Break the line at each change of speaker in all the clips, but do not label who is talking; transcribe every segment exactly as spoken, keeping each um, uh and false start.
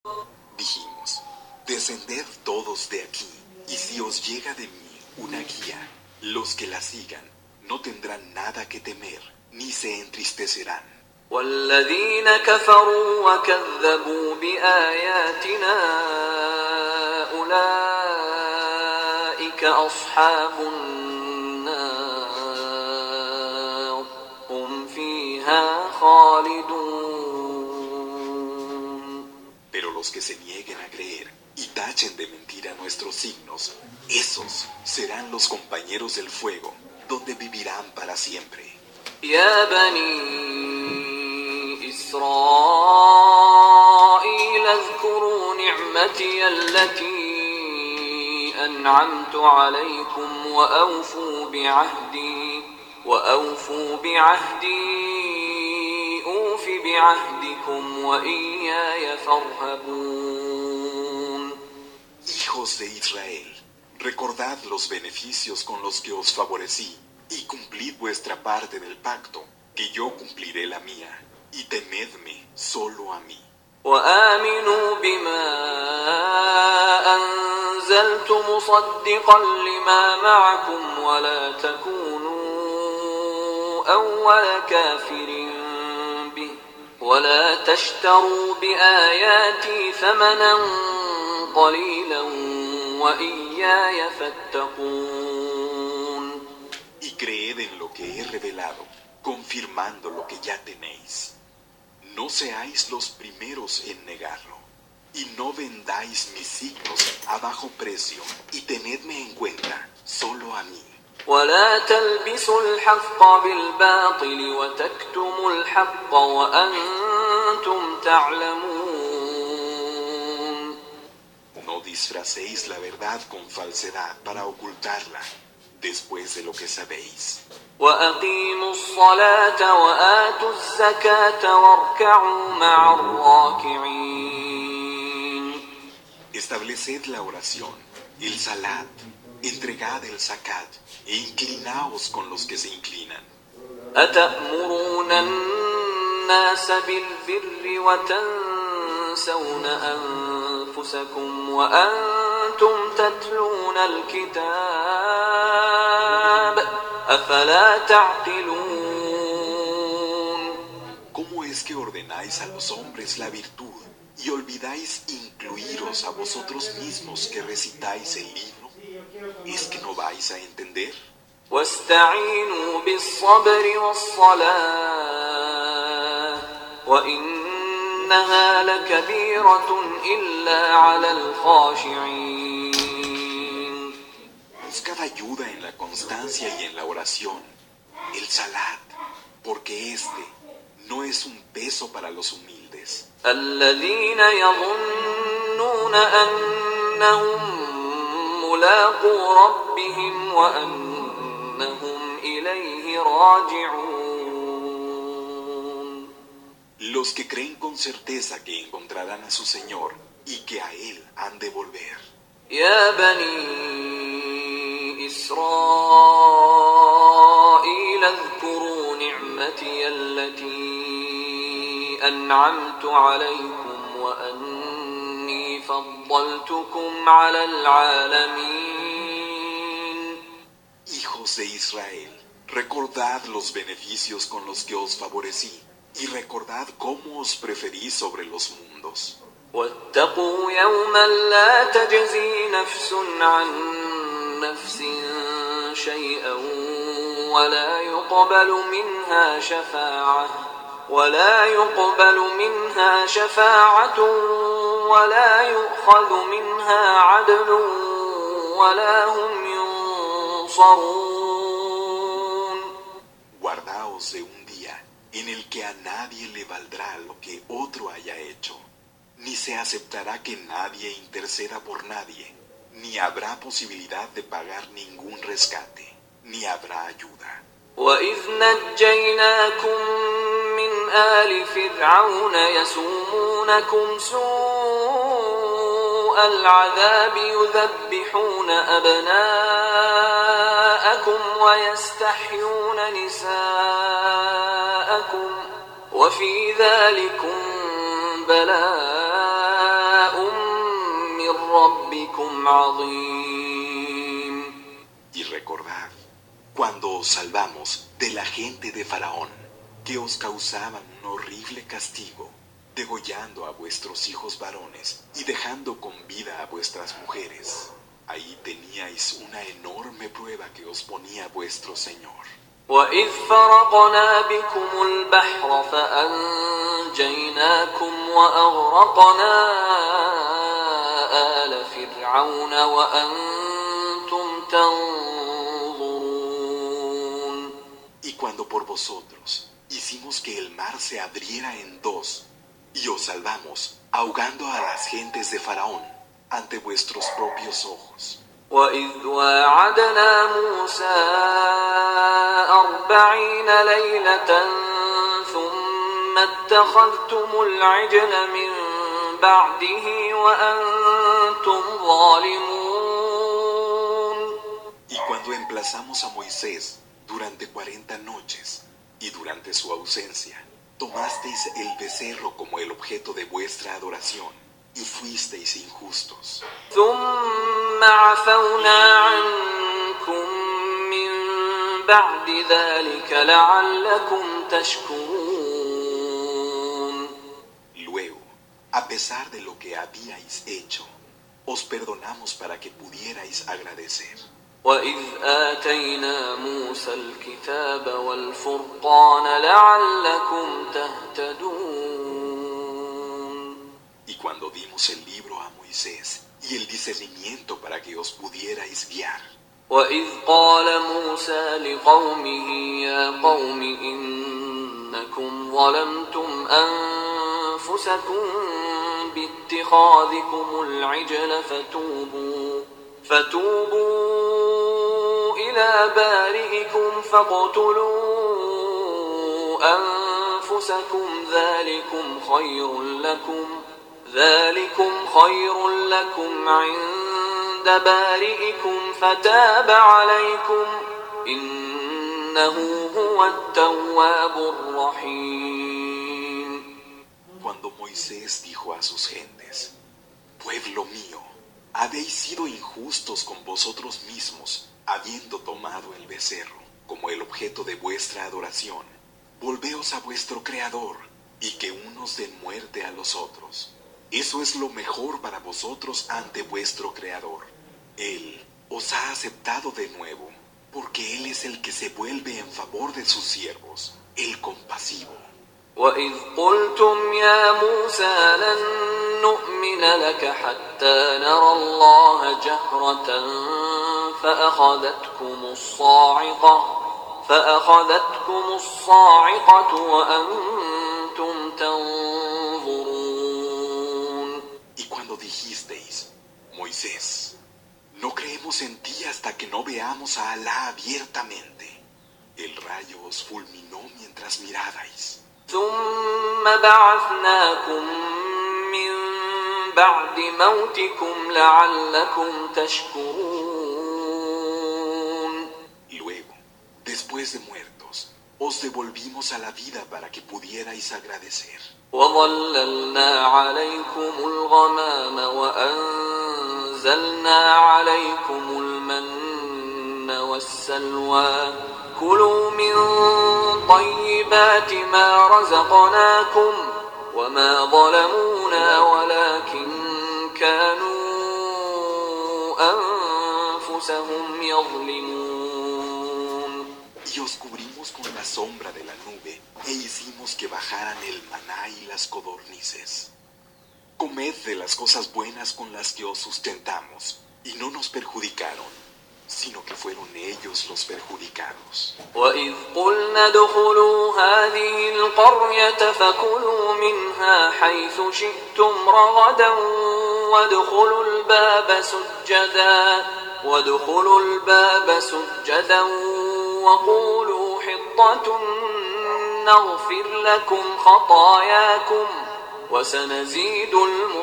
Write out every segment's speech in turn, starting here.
Dijimos, descended todos de aquí, y si os llega de mí una guía, los que la sigan no tendrán nada que temer, ni se entristecerán.
والذين كفروا وكذبوا بآياتنا أولئك أصحاب النار هم فيها خالدون.
Pero los que se nieguen a creer y tachen de mentira nuestros signos, esos serán los compañeros del fuego, donde vivirán para siempre.
يا بني إسرائيل اذكروا نعمتي التي أنعمت عليكم وأوفوا بعهدي وأوفوا بعهدي أوف بعهدكم وإياي فارهبون.
Hijos de Israel, recordad los beneficios con los que os favorecí, y cumplid vuestra parte del pacto, que yo cumpliré la mía, y temedme solo a mí.
وآمنوا بما أنزلت مصدقا لما معكم ولا تكونوا أول كافر به ولا تشتروا بآياتي ثمنا قليلا وإياي فاتقون.
Y creed en lo que he revelado, confirmando lo que ya tenéis. No seáis los primeros en negarlo, y no vendáis mis signos a bajo precio, y tenedme en cuenta solo a mí.
ولا تلبسوا الحق بالباطل وتكتموا الحق وأنتم تعلمون.
No disfracéis la verdad con falsedad para ocultarla, después de lo que sabéis.
وأقيموا الصلاة وآتوا الزكاة واركعوا مع الراكعين.
Estableced la oración, el salat, entregad el zakat, e inclinaos con los que se inclinan.
أتأمرون الناس بالبر وتنسون أنفسكم وأنتم تتلون الكتاب أفلا تعقلون.
¿Cómo es que ordenáis a los hombres la virtud y olvidáis incluiros a vosotros mismos que recitáis el libro? ¿Es que no vais a entender?
واستعينوا بالصبر والصلاة وإنها لكبيرة إلا على الخاشعين.
Buscad ayuda en la constancia y en la oración, el salat, porque este no es un peso para los humildes.
الذين يظنون أنهم ملاقو ربهم وأنهم إليه راجعون.
Los que creen con certeza que encontrarán a su Señor y que a Él han de volver.
يا بني إسرائيل اذكروا نعمتي التي أنعمت عليكم وأني فضلتكم على العالمين.
Hijos de Israel, recordad los beneficios con los que os favorecí, y recordad cómo os preferí sobre los mundos.
واتقوا يوما لا تجزي نفس عن نفس شيئا ولا يقبل منها شفاعة ولا يقبل منها شفاعة ولا يؤخذ منها عدل ولا هم ينصرون.
Guardaos de un día en el que a nadie le valdrá lo que otro haya hecho, ni se aceptará que nadie interceda por nadie, ni habrá posibilidad de pagar ningún rescate, ni habrá ayuda.
وإذ نجيناكم من آل فرعون يسومونكم سوء العذاب يذبحون أبناءكم ويستحيون نساءكم وفي ذلكم بلاء ربكم عظيم.
Y recordad, cuando os salvamos de la gente de Faraón, que os causaban un horrible castigo, degollando a vuestros hijos varones y dejando con vida a vuestras mujeres. Ahí teníais una enorme prueba que os ponía vuestro Señor.
وإذ فرقنا بكم البحر فأنجيناكم وأغرقنا آل فرعون وأنتم تنظرون.
Y cuando por vosotros hicimos que el mar se abriera en dos, y os salvamos, ahogando a las gentes de Faraón ante vuestros propios ojos.
وإذ واعدنا موسى أربعين ليلة ثم اتخذتم العجل من بعده وأنتم ظالمون.
Y cuando emplazamos a Moisés durante cuarenta noches, y durante su ausencia, tomasteis el becerro como el objeto de vuestra adoración, y fuisteis injustos.
ثم عفونا عنكم من بعد ذلك لعلكم تشكرون.
Luego, a pesar de lo que habíais hecho, os perdonamos para que pudierais agradecer.
وإذ آتينا موسى الكتاب والفرقان لعلكم تهتدون.
Y cuando dimos el libro a Moisés y el discernimiento para que os pudierais guiar.
وإذ قال موسى لقومه يا قوم إنكم ظلمتم أنفسكم باتخاذكم العجل فتوبوا فتوبوا إلى بارئكم فاقتلوا أنفسكم ذلكم خير لكم ذلكم خير لكم عند بارئكم فتاب عليكم إنه هو التواب الرحيم.
Cuando Moisés dijo a sus gentes, pueblo mío, habéis sido injustos con vosotros mismos, habiendo tomado el becerro como el objeto de vuestra adoración. Volveos a vuestro Creador, y que unos den muerte a los otros. Eso es lo mejor para vosotros ante vuestro Creador. Él os ha aceptado de nuevo, porque Él es el que se vuelve en favor de sus siervos, el compasivo.
وإذ قلتم يا موسى لن نؤمن لك حتى نرى الله جهرة فأخذتكم الصاعقة فأخذتكم الصاعقة وأنتم تنظرون.
Y cuando dijisteis, Moisés, no creemos en ti hasta que no veamos a Alá abiertamente, el rayo os fulminó mientras mirabais.
ثم بعثناكم من بعد موتكم لعلكم تشكرون.
Luego, después de muertos, os devolvimos a la vida para que pudierais agradecer.
وظللنا عليكم الغمام وأنزلنا عليكم المن والسلوى كلوا من طيبات ما رزقناكم وما ظلمونا ولكن كانوا أنفسهم يظلمون.
Y os cubrimos con la sombra de la nube e hicimos que bajaran el maná y las codornices. Comed de las cosas buenas con las que os sustentamos, y no nos perjudicaron, sino que fueron ellos los perjudicados.
وإذ قلنا ادخلوا هذه القرية فكلوا منها حيث شئتم رغدا وادخلوا الباب سجدا وادخلوا الباب سجدا وقولوا حطة نغفر لكم خطاياكم وسنزيد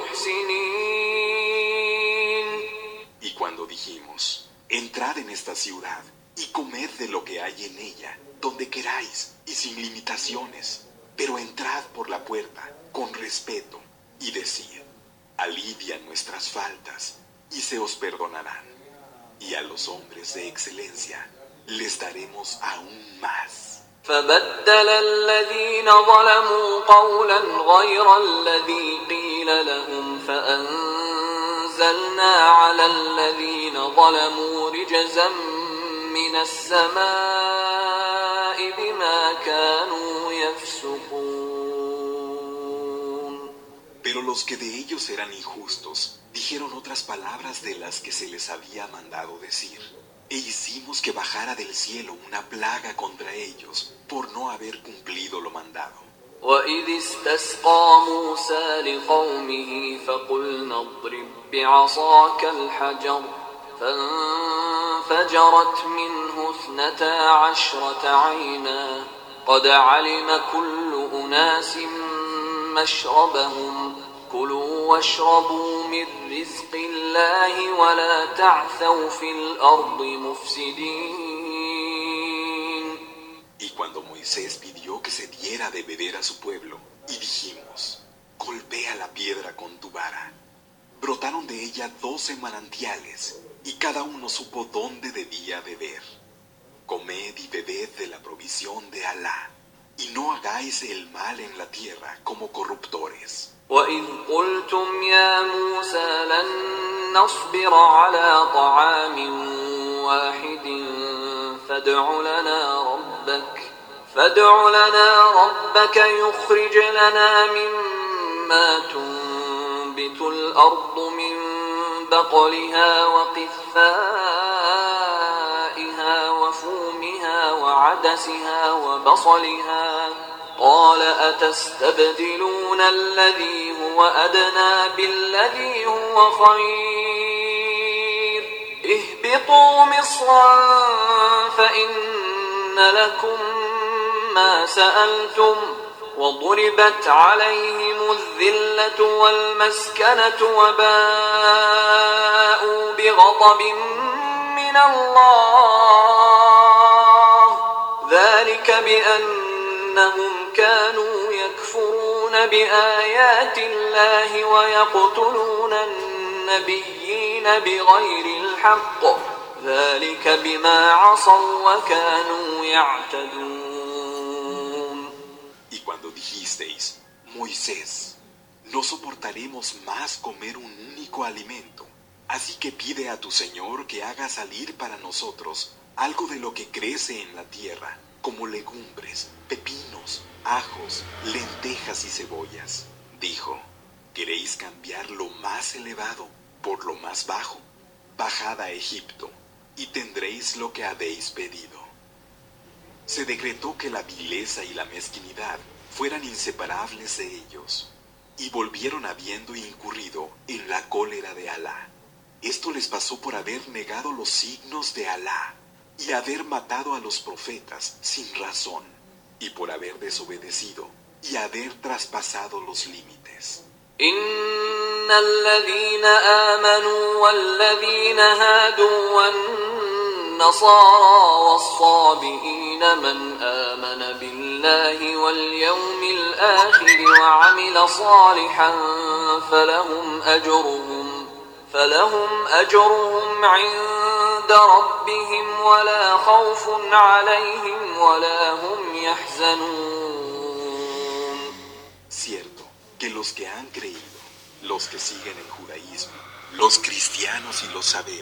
المحسنين.
Y cuando dijimos, entrad en esta ciudad y comed de lo que hay en ella, donde queráis y sin limitaciones, pero entrad por la puerta con respeto y decid, alivia nuestras faltas y se os perdonarán. Y a los hombres de excelencia les daremos aún más.
فبدل الذين ظلموا قولا غير الذي قيل لهم فأنزلنا على الذين ظلموا رجزا من السماء بما كانوا يفسقون.
Pero los que de ellos eran injustos dijeron otras palabras de las que se les había mandado decir. E hicimos que bajara del cielo una plaga contra ellos por no haber cumplido lo mandado.
وَإِذِ اسْتَسْقَى مُوسَى لِقَوْمِهِ فَقُلْنَا اضْرِبْ بِعَصَاكَ الْحَجَرَ فَانفَجَرَتْ مِنْهُ اثْنَتَا عَشْرَةَ عَيْنًا قَدْ عَلِمَ كُلُّ أُنَاسٍ مَّشْرَبَهُمْ كُلُوا وَاشْرَبُوا مِن رِّزْقِ اللَّهِ وَلَا تَعْثَوْا فِي الْأَرْضِ مُفْسِدِينَ.
Y cuando Moisés pidió que se diera de beber a su pueblo, y dijimos, golpea la piedra con tu vara, brotaron de ella doce manantiales, y cada uno supo dónde debía beber. Comed y bebed de la provisión de Alá, y no hagáis el mal en la tierra como corruptores.
وَإِذْ قُلْتُمْ يَا مُوسَى لَن نَّصْبِرَ عَلَىٰ طَعَامٍ وَاحِدٍ فَادْعُ لَنَا رَبَّكَ فَادْعُ لَنَا رَبَّكَ يُخْرِجْ لَنَا مِمَّا تُنبِتُ الْأَرْضُ مِن بَقْلِهَا وَقِثَّائِهَا وَفُومِهَا وَعَدَسِهَا وَبَصَلِهَا قال أتستبدلون الذي هو أدنى بالذي هو خير اهبطوا مصرا فإن لكم ما سألتم وضربت عليهم الذلة والمسكنة وباءوا بغضب من الله ذلك بأن إنهم كانوا يكفرون بآيات الله ويقتلون النبيين بغير الحق ذلك بما عصوا وكانوا يعتدون.
Y cuando dijisteis, Moisés, no soportaremos más comer un único alimento, así que pide a tu Señor que haga salir para nosotros algo de lo que crece en la tierra, como legumbres, pepinos, ajos, lentejas y cebollas. Dijo, ¿queréis cambiar lo más elevado por lo más bajo? Bajad a Egipto, y tendréis lo que habéis pedido. Se decretó que la vileza y la mezquinidad fueran inseparables de ellos, y volvieron habiendo incurrido en la cólera de Alá. Esto les pasó por haber negado los signos de Alá, y haber matado a los profetas sin razón, y por haber desobedecido y haber traspasado los límites.
إن الذين آمنوا والذين هادوا والنصارى والصابئين من آمن بالله واليوم الآخر وعمل صالحا فلهم أجرهم فلهم أجرهم عند ربهم ولا خوف عليهم ولا هم يحزنون.
Cierto que los que han creído, los que siguen el judaísmo, los cristianos y los sabeos,